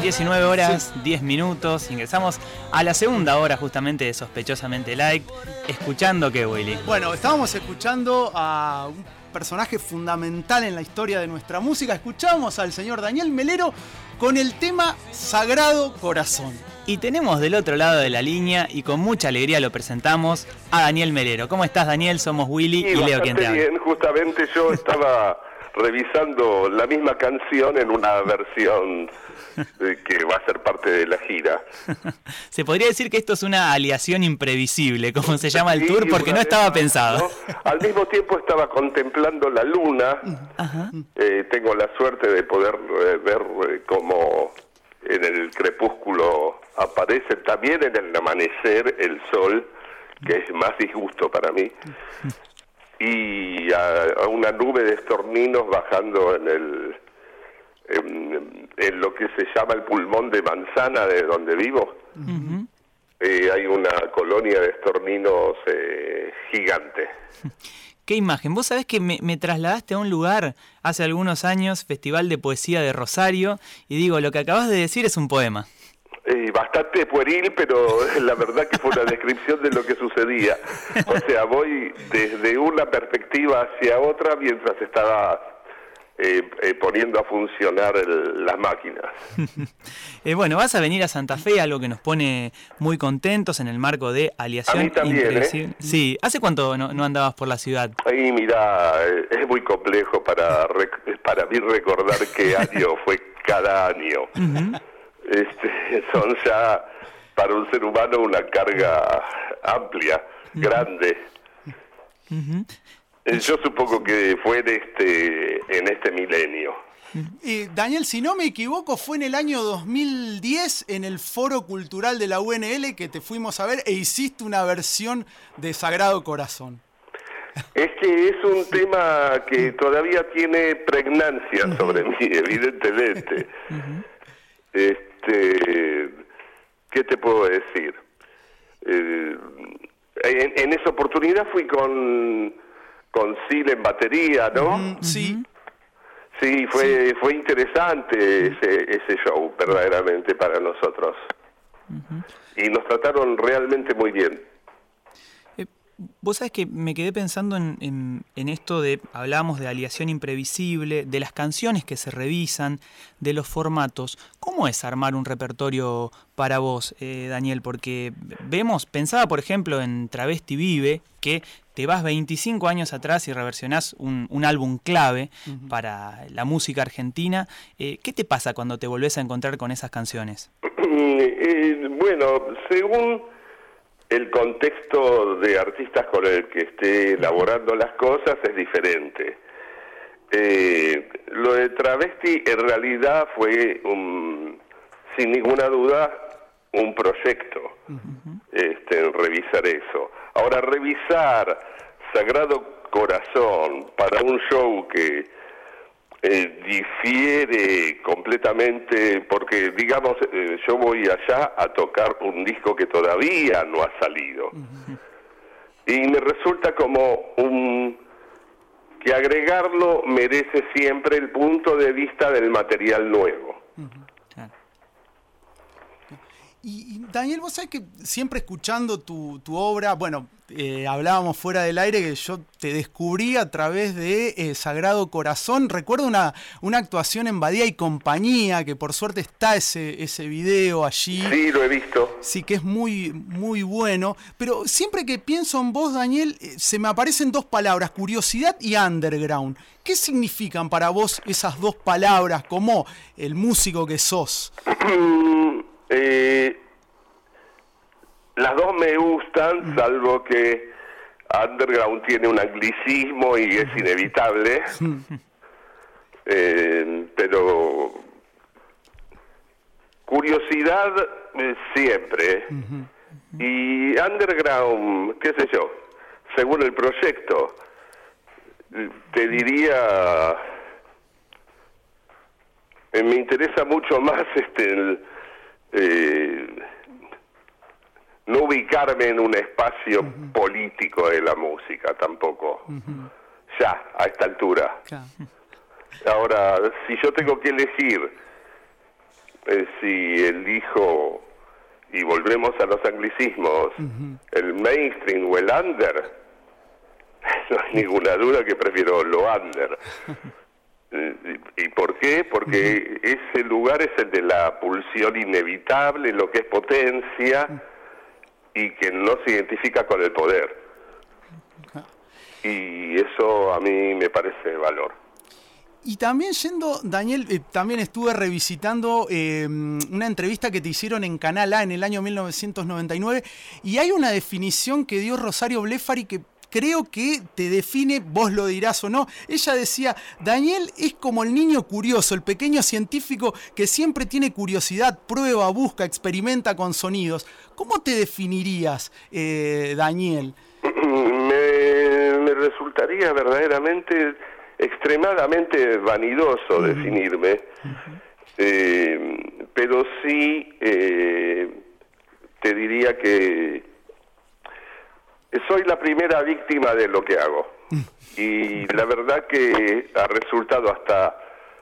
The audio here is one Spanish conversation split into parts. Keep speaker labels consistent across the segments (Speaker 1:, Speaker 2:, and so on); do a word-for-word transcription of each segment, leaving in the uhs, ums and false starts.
Speaker 1: diecinueve horas, sí. diez minutos. Ingresamos a la segunda hora justamente de Sospechosamente Light. ¿Escuchando qué, Willy?
Speaker 2: Bueno, estábamos escuchando a un personaje fundamental en la historia de nuestra música. Escuchamos al señor Daniel Melero con el tema Sagrado Corazón.
Speaker 1: Y tenemos del otro lado de la línea, y con mucha alegría lo presentamos, a Daniel Melero. ¿Cómo estás, Daniel? Somos Willy
Speaker 3: sí,
Speaker 1: y Leo quien te habla.
Speaker 3: Bien, justamente yo estaba revisando la misma canción en una versión que va a ser parte de la gira.
Speaker 1: Se podría decir que esto es una aliación imprevisible, como se llama el
Speaker 3: sí,
Speaker 1: tour, porque no estaba pensado.
Speaker 3: ¿no? Al mismo tiempo estaba contemplando la luna. Ajá. Eh, tengo la suerte de poder eh, ver eh, cómo en el crepúsculo aparece, también en el amanecer, el sol, que es más disgusto para mí. Y a, a una nube de estorninos bajando en el en, en lo que se llama el pulmón de manzana de donde vivo. Uh-huh. Eh, hay una colonia de estorninos eh, gigante.
Speaker 1: ¿Qué imagen? Vos sabés que me, me trasladaste a un lugar hace algunos años, Festival de Poesía de Rosario, y digo, lo que acabas de decir es un poema.
Speaker 3: Eh, bastante pueril, pero la verdad que fue una descripción de lo que sucedía. O sea, voy desde una perspectiva hacia otra mientras estaba eh, eh, poniendo a funcionar el, las máquinas.
Speaker 1: eh, bueno, vas a venir a Santa Fe, algo que nos pone muy contentos en el marco de Aliación.
Speaker 3: A mí también, ¿eh?
Speaker 1: Sí. ¿Hace cuánto no, no andabas por la ciudad?
Speaker 3: Ahí, mira, es muy complejo para, para mí recordar qué año fue cada año. Uh-huh. Este, son ya para un ser humano una carga amplia, uh-huh. grande. Uh-huh. Yo supongo que fue en este, en este milenio.
Speaker 2: Eh, Daniel, si no me equivoco, fue en el año dos mil diez en el Foro Cultural de la U N L que te fuimos a ver e hiciste una versión de Sagrado Corazón.
Speaker 3: Es que es un tema que todavía tiene pregnancia uh-huh. sobre mí, evidentemente. Uh-huh. Este, ¿qué te puedo decir? Eh, en, en esa oportunidad fui con con Sil en batería, ¿no?
Speaker 2: Mm, sí.
Speaker 3: Sí, fue sí. fue interesante ese ese show verdaderamente para nosotros. Uh-huh. Y nos trataron realmente muy bien.
Speaker 1: Vos sabés que me quedé pensando en, en, en esto de, hablábamos de aliación imprevisible, de las canciones que se revisan, de los formatos. ¿Cómo es armar un repertorio para vos, eh, Daniel? Porque vemos, pensaba por ejemplo en Travesti Vive, que te vas veinticinco años atrás y reversionás un, un álbum clave uh-huh. para la música argentina. Eh, ¿Qué te pasa cuando te volvés a encontrar con esas canciones?
Speaker 3: eh, bueno, según el contexto de artistas con el que esté elaborando las cosas es diferente. Eh, lo de Travesti en realidad fue, un, sin ninguna duda, un proyecto, uh-huh. este, revisar eso. Ahora, revisar Sagrado Corazón para un show que eh, difiere completamente, porque digamos, eh, yo voy allá a tocar un disco que todavía no ha salido. Uh-huh. Y me resulta como un que agregarlo merece siempre el punto de vista del material nuevo.
Speaker 2: Uh-huh. Claro. Y, y Daniel, vos sabés que siempre escuchando tu, tu obra, bueno, eh, hablábamos fuera del aire que yo te descubrí a través de eh, Sagrado Corazón. Recuerdo una, una actuación en Badía y Compañía, que por suerte está ese, ese video allí.
Speaker 3: Sí, lo he visto.
Speaker 2: Sí, que es muy, muy bueno. Pero siempre que pienso en vos, Daniel, eh, se me aparecen dos palabras, curiosidad y underground. ¿Qué significan para vos esas dos palabras como el músico que sos?
Speaker 3: eh... Las dos me gustan, salvo que underground tiene un anglicismo y es inevitable, eh, pero curiosidad eh, siempre. Y underground, qué sé yo, según el proyecto, te diría, eh, me interesa mucho más este el, eh, no ubicarme en un espacio uh-huh. político de la música tampoco, uh-huh. ya, a esta altura. Claro. Ahora, si yo tengo que elegir eh, si elijo, y volvemos a los anglicismos, uh-huh. el mainstream o el under, no hay ninguna duda que prefiero lo under. ¿Y por qué? Porque uh-huh. ese lugar es el de la pulsión inevitable, lo que es potencia, uh-huh. y que no se identifica con el poder. Uh-huh. Y eso a mí me parece valor.
Speaker 2: Y también yendo, Daniel, eh, también estuve revisitando eh, una entrevista que te hicieron en Canal A en el año mil novecientos noventa y nueve, y hay una definición que dio Rosario Blefari que creo que te define, vos lo dirás o no. Ella decía, Daniel es como el niño curioso, el pequeño científico que siempre tiene curiosidad, prueba, busca, experimenta con sonidos. ¿Cómo te definirías, eh, Daniel?
Speaker 3: Me, me resultaría verdaderamente extremadamente vanidoso uh-huh. definirme, uh-huh. eh, pero sí eh, te diría que soy la primera víctima de lo que hago, uh-huh. y la verdad que ha resultado hasta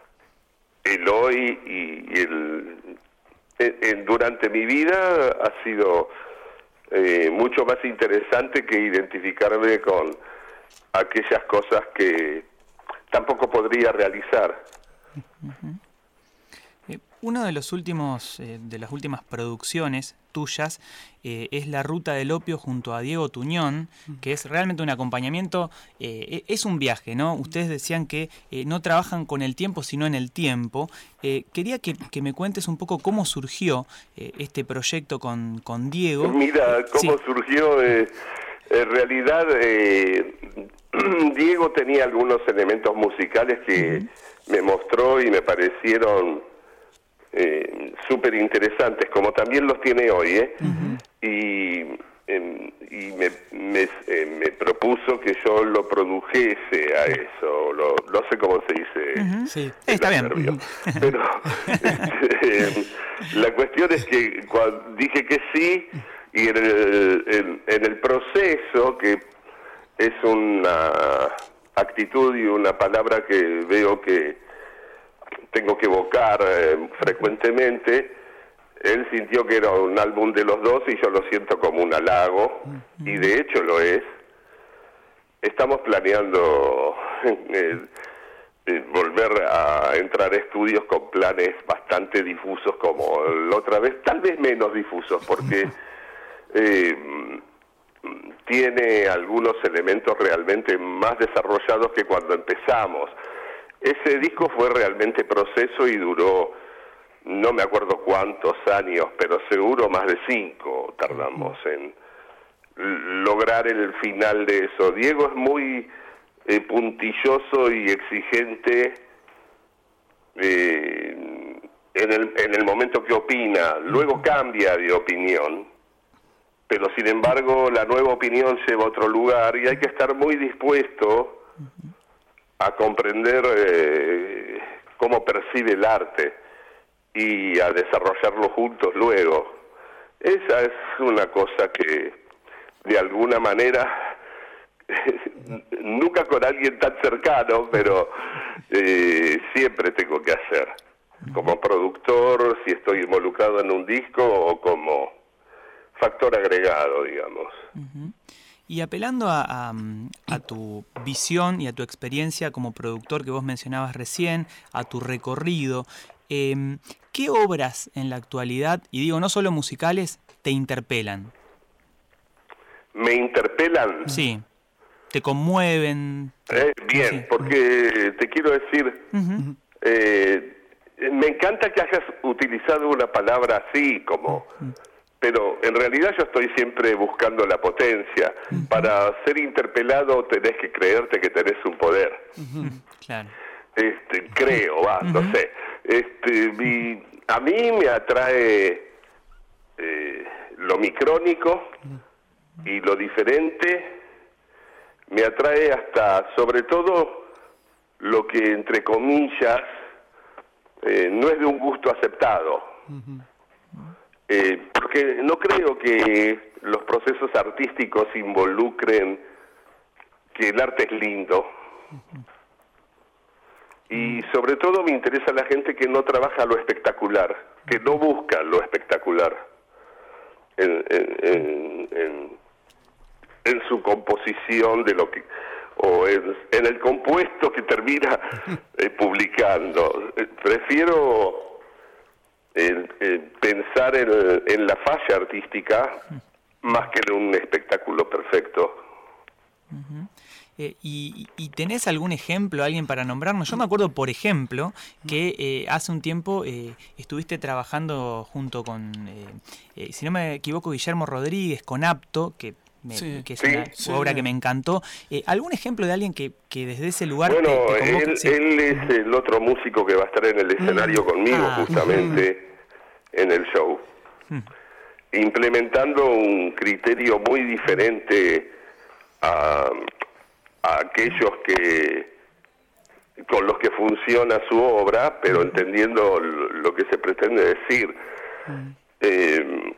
Speaker 3: el hoy y el en, en, durante mi vida ha sido eh, mucho más interesante que identificarme con aquellas cosas que tampoco podría realizar.
Speaker 1: Uh-huh. eh, uno de los últimos, eh, de las últimas producciones tuyas eh, es La Ruta del Opio junto a Diego Tuñón, que es realmente un acompañamiento, eh, es un viaje, ¿no? Ustedes decían que eh, no trabajan con el tiempo, sino en el tiempo. Eh, quería que, que me cuentes un poco cómo surgió eh, este proyecto con, con Diego.
Speaker 3: Mira, cómo sí. surgió, eh, en realidad... Eh, Diego tenía algunos elementos musicales que uh-huh. me mostró y me parecieron eh, súper interesantes, como también los tiene hoy, ¿eh? Uh-huh. Y, eh, y me, me, eh, me propuso que yo lo produjese a eso, lo, no sé cómo se dice.
Speaker 1: Uh-huh. Sí, está bien. Uh-huh.
Speaker 3: Pero eh, la cuestión es que cuando dije que sí, y en el, en, en el proceso, que es una actitud y una palabra que veo que tengo que evocar eh, frecuentemente, él sintió que era un álbum de los dos y yo lo siento como un halago, uh-huh. y de hecho lo es. Estamos planeando eh, eh, volver a entrar a estudios con planes bastante difusos como la otra vez, tal vez menos difusos, porque... Eh, tiene algunos elementos realmente más desarrollados que cuando empezamos. Ese disco fue realmente proceso y duró, no me acuerdo cuántos años, pero seguro más de cinco tardamos en lograr el final de eso. Diego es muy eh, puntilloso y exigente eh, en el, en el momento que opina, luego cambia de opinión, pero sin embargo la nueva opinión lleva a otro lugar y hay que estar muy dispuesto a comprender eh, cómo percibe el arte y a desarrollarlo juntos luego. Esa es una cosa que de alguna manera nunca con alguien tan cercano, pero eh, siempre tengo que hacer, como productor, si estoy involucrado en un disco o como factor agregado, digamos.
Speaker 1: Uh-huh. Y apelando a, a, a tu visión y a tu experiencia como productor que vos mencionabas recién, a tu recorrido, eh, ¿qué obras en la actualidad, y digo no solo musicales, te interpelan?
Speaker 3: ¿Me interpelan?
Speaker 1: Sí. ¿Te conmueven?
Speaker 3: Eh, bien, sí. Porque te quiero decir, uh-huh. eh, me encanta que hayas utilizado una palabra así, como... Uh-huh. Pero en realidad yo estoy siempre buscando la potencia. Uh-huh. Para ser interpelado tenés que creerte que tenés un poder.
Speaker 1: Uh-huh. Claro.
Speaker 3: Este, creo, va, uh-huh. no sé. Este, mi, a mí me atrae eh, lo micrónico y lo diferente. Me atrae hasta, sobre todo, lo que, entre comillas, eh, no es de un gusto aceptado. Uh-huh. Eh, porque no creo que los procesos artísticos involucren que el arte es lindo. Y sobre todo me interesa la gente que no trabaja lo espectacular, que no busca lo espectacular en, en, en, en, en su composición de lo que o en, en el compuesto que termina eh, publicando. Eh, prefiero eh, eh, pensar en, en la falla artística más que en un espectáculo perfecto.
Speaker 1: Uh-huh. Eh, y, ¿Y tenés algún ejemplo, alguien para nombrarnos? Yo me acuerdo, por ejemplo, que eh, hace un tiempo eh, estuviste trabajando junto con, eh, eh, si no me equivoco, Guillermo Rodríguez, con Apto, que, me,
Speaker 2: sí,
Speaker 1: que es
Speaker 3: sí,
Speaker 1: una
Speaker 2: sí.
Speaker 1: obra que me encantó. Eh, ¿Algún ejemplo de alguien que, que desde ese lugar
Speaker 3: Bueno,
Speaker 1: te, te convoca?
Speaker 3: él,
Speaker 1: Sí.
Speaker 3: él es el otro músico que va a estar en el escenario conmigo,
Speaker 1: Ah.
Speaker 3: justamente, en el show. Implementando un criterio muy diferente a, a aquellos que con los que funciona su obra, pero entendiendo lo que se pretende decir. Eh,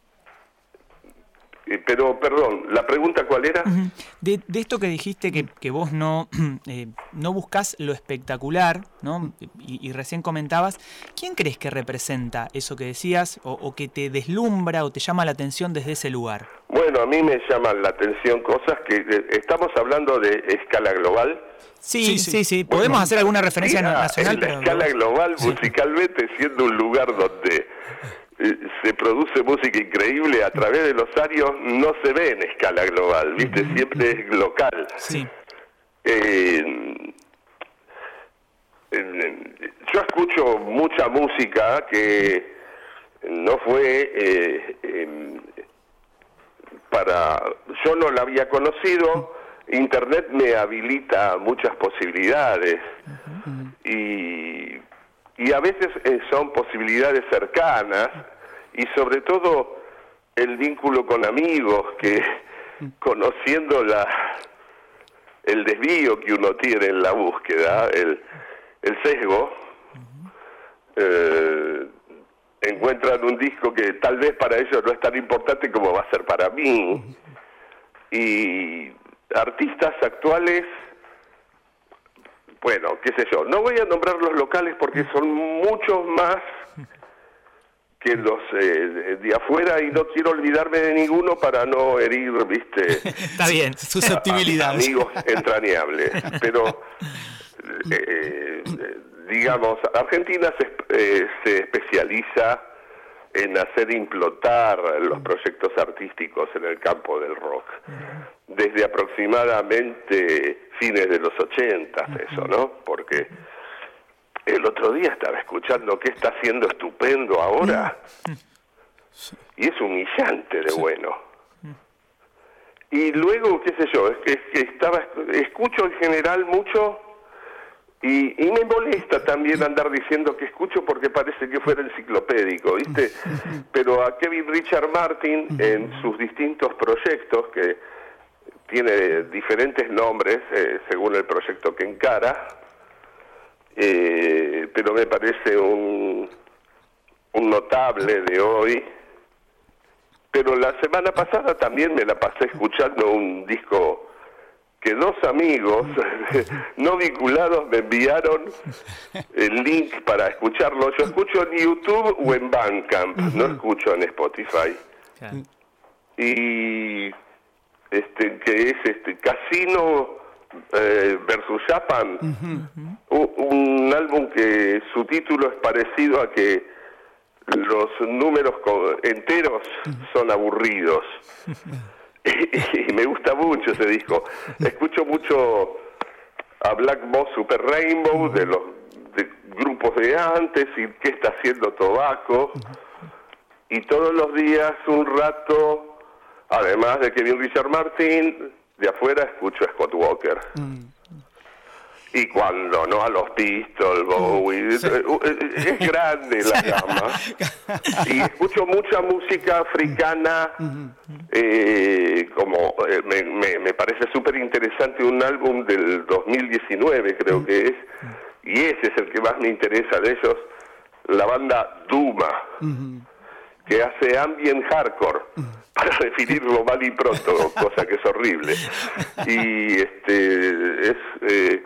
Speaker 3: pero, perdón, ¿la pregunta cuál era?
Speaker 1: Uh-huh. De, de esto que dijiste que, que vos no, eh, no buscás lo espectacular, ¿no? Y, y recién comentabas, ¿quién crees que representa eso que decías o, o que te deslumbra o te llama la atención desde ese lugar?
Speaker 3: Bueno, a mí me llaman la atención cosas que... Eh, estamos hablando de escala global.
Speaker 1: Sí,
Speaker 2: Sí,
Speaker 1: sí,
Speaker 2: sí.
Speaker 1: sí. Podemos
Speaker 3: Bueno,
Speaker 1: hacer alguna referencia
Speaker 3: mira,
Speaker 1: nacional,
Speaker 3: en la
Speaker 1: pero...
Speaker 3: escala global,
Speaker 1: Sí.
Speaker 3: musicalmente, siendo un lugar donde eh, se produce música increíble a través de los años, no se ve en escala global, ¿viste? Siempre es local.
Speaker 1: Sí.
Speaker 3: Eh, eh, yo escucho mucha música que no fue eh, eh, para... Yo no la había conocido. Internet me habilita muchas posibilidades y, y a veces eh, son posibilidades cercanas y sobre todo el vínculo con amigos que conociendo la el desvío que uno tiene en la búsqueda, el, el sesgo, eh, encuentran un disco que tal vez para ellos no es tan importante como va a ser para mí. Y artistas actuales, bueno, qué sé yo, no voy a nombrar los locales porque son muchos más que los eh, de afuera y no quiero olvidarme de ninguno para no herir, viste,
Speaker 1: Está bien.
Speaker 2: Susceptibilidades.
Speaker 3: amigos entrañables. Pero, eh, digamos, Argentina se, eh, se especializa en hacer implotar los proyectos artísticos en el campo del rock. Desde aproximadamente fines de los ochentas, eso, ¿no? Porque el otro día estaba escuchando qué está haciendo Estupendo ahora y es humillante de bueno. Y luego, qué sé yo, es que, es que estaba escucho en general mucho y, y me molesta también andar diciendo que escucho porque parece que fuera enciclopédico, ¿viste? Pero a Kevin Richard Martin, en sus distintos proyectos, que tiene diferentes nombres eh, según el proyecto que encara, eh, pero me parece un, un notable de hoy. Pero la semana pasada también me la pasé escuchando un disco que dos amigos no vinculados me enviaron el link para escucharlo. Yo escucho en YouTube o en Bandcamp, no escucho en Spotify.
Speaker 1: Claro.
Speaker 3: Y este que es este Casino eh, versus Japan, un, un álbum que su título es parecido a que los números enteros son aburridos. Y me gusta mucho ese disco. Escucho mucho a Black Moss Super Rainbow, de los de grupos de antes, y qué está haciendo Tobacco. Y todos los días un rato, además de Kevin Richard Martin, de afuera escucho a Scott Walker. Y cuando no a los Pistols, Bowie, sí. Es grande la gama. Y escucho mucha música africana, eh, como eh, me, me, me parece súper interesante un álbum del dos mil diecinueve, creo que es, y ese es el que más me interesa de ellos, la banda Duma, que hace ambient hardcore, para definirlo mal y pronto, cosa que es horrible. Y este es... Eh,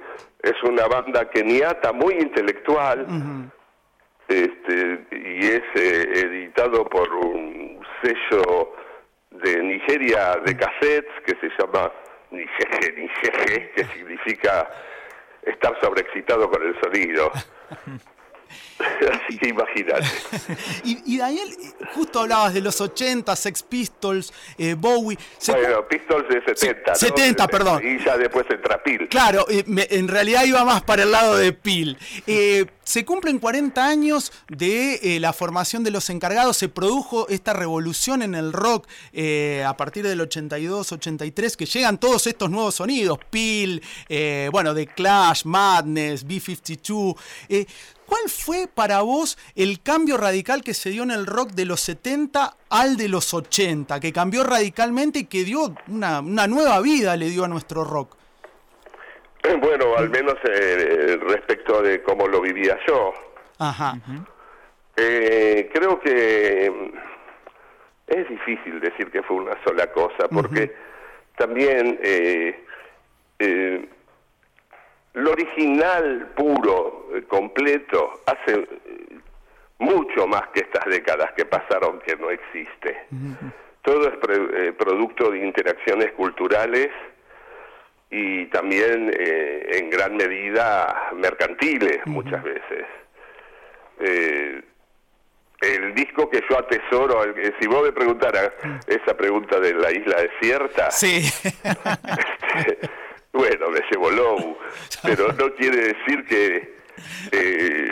Speaker 3: es una banda keniata muy intelectual, uh-huh. este, y es eh, editado por un sello de Nigeria de cassettes que se llama Nigeje, Nigeje, que significa estar sobreexcitado con el sonido. Así que imagínate.
Speaker 2: y, y Daniel, justo hablabas de los ochenta, Sex Pistols, eh, Bowie.
Speaker 3: Bueno, Pistols de setenta,
Speaker 2: sí,
Speaker 3: ¿no?
Speaker 2: setenta, perdón.
Speaker 3: Y ya después entra Peel.
Speaker 2: Claro, eh, me, en realidad iba más para el lado de Peel. Eh, se cumplen cuarenta años de eh, la formación de Los Encargados. Se produjo esta revolución en el rock eh, a partir del ochenta y dos, ochenta y tres, que llegan todos estos nuevos sonidos. Peel, eh, bueno, The Clash, Madness, B cincuenta y dos. Eh, ¿Cuál fue para vos el cambio radical que se dio en el rock de los setenta al de los ochenta, que cambió radicalmente y que dio una, una nueva vida, le dio a nuestro rock?
Speaker 3: Bueno, al menos eh, respecto de cómo lo vivía yo.
Speaker 2: Ajá.
Speaker 3: Eh, creo que es difícil decir que fue una sola cosa, porque uh-huh. también eh, eh, lo original, puro, completo, hace mucho más que estas décadas que pasaron que no existe. Uh-huh. Todo es pre, eh, producto de interacciones culturales y también eh, en gran medida mercantiles, uh-huh. muchas veces. Eh, el disco que yo atesoro, el, si vos me preguntaras esa pregunta de la isla desierta,
Speaker 2: sí.
Speaker 3: este, bueno, me llevó Low, pero no quiere decir que, eh,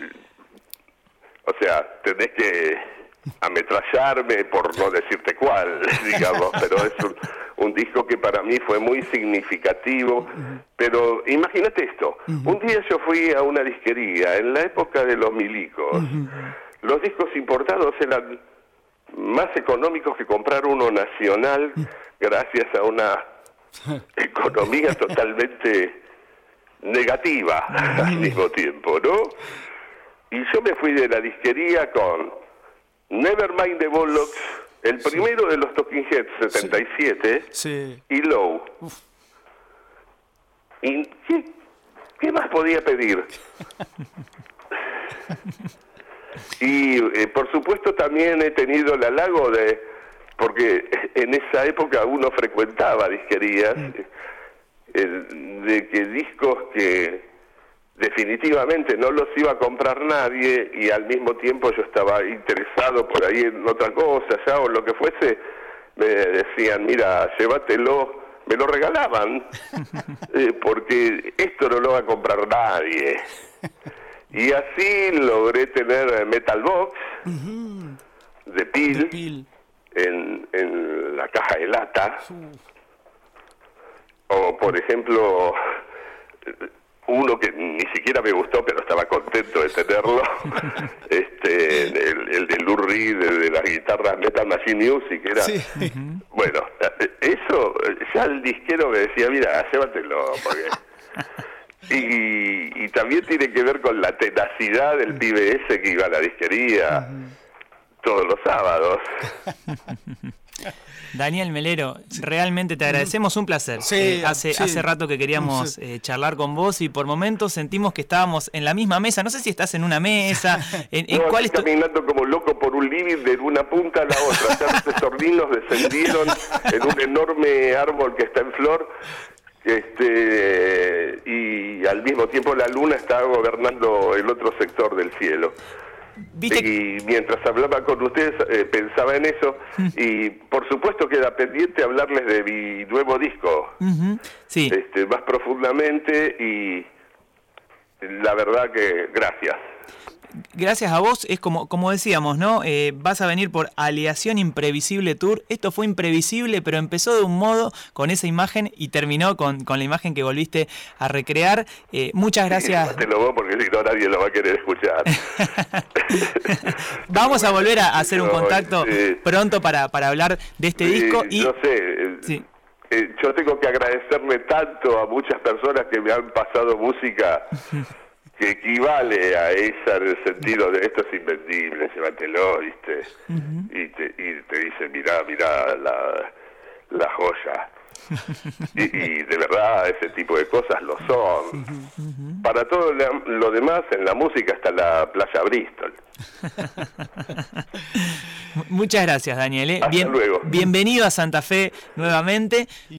Speaker 3: o sea, tenés que ametrallarme por no decirte cuál, digamos, pero es un, un disco que para mí fue muy significativo. Pero imagínate esto, un día yo fui a una disquería, en la época de los milicos, los discos importados eran más económicos que comprar uno nacional gracias a una economía totalmente negativa al mismo tiempo, ¿no? Y yo me fui de la disquería con Nevermind the Bollocks, el primero de los Talking Heads, setenta y siete,
Speaker 2: sí. Sí.
Speaker 3: y Low. Uf. ¿Y qué, qué más podía pedir? Y eh, por supuesto también he tenido el halago de, porque en esa época uno frecuentaba disquerías, mm. eh, de que discos que definitivamente no los iba a comprar nadie y al mismo tiempo yo estaba interesado por ahí en otra cosa ya o lo que fuese, me decían, mira, llévatelo, me lo regalaban, eh, porque esto no lo va a comprar nadie. Y así logré tener Metal Box uh-huh. de Peel, de Peel. En, en la caja de lata. Uh. O por ejemplo, uno que ni siquiera me gustó, pero estaba contento de tenerlo, este, el, el de Lou Reed, de, de las guitarras Metal Machine Music, era, sí. uh-huh. bueno, eso, ya el disquero me decía, mira, llévatelo, porque... Y, y también tiene que ver con la tenacidad del pibe ese que iba a la disquería uh-huh. todos los sábados.
Speaker 1: Daniel Melero, realmente te agradecemos, un placer.
Speaker 2: Sí,
Speaker 1: eh, hace,
Speaker 2: sí.
Speaker 1: hace rato que queríamos sí. eh, charlar con vos y por momentos sentimos que estábamos en la misma mesa. No sé si estás en una mesa. En, en
Speaker 3: no,
Speaker 1: cuál
Speaker 3: estoy caminando como loco por un living de una punta a la otra. Ya los estorninos descendieron en un enorme árbol que está en flor. Este y al mismo tiempo la luna está gobernando el otro sector del cielo. ¿Viste? Y mientras hablaba con ustedes eh, pensaba en eso y por supuesto queda pendiente hablarles de mi nuevo disco
Speaker 1: uh-huh. sí.
Speaker 3: este, más profundamente y la verdad que gracias.
Speaker 1: Gracias a vos, es como, como decíamos, ¿no? Eh, vas a venir por Aleación Imprevisible Tour. Esto fue imprevisible, pero empezó de un modo con esa imagen y terminó con, con la imagen que volviste a recrear. Eh, muchas gracias.
Speaker 3: Sí, te lo voy porque si no nadie lo va a querer escuchar.
Speaker 1: Vamos a volver a hacer un contacto
Speaker 3: sí.
Speaker 1: pronto para, para hablar de este sí, disco. Y...
Speaker 3: No sé, sí. eh, yo tengo que agradecerle tanto a muchas personas que me han pasado música que equivale a esa en el sentido de esto es invendible, llévatelo, ¿viste? Uh-huh. Y te, y te dicen, mirá, mirá, la, la joya. Y, y de verdad ese tipo de cosas lo son. Para todo lo demás, en la música está la Playa Bristol.
Speaker 1: Muchas gracias, Daniel. ¿eh?
Speaker 3: Hasta
Speaker 1: Bien,
Speaker 3: luego.
Speaker 1: Bienvenido a Santa Fe nuevamente.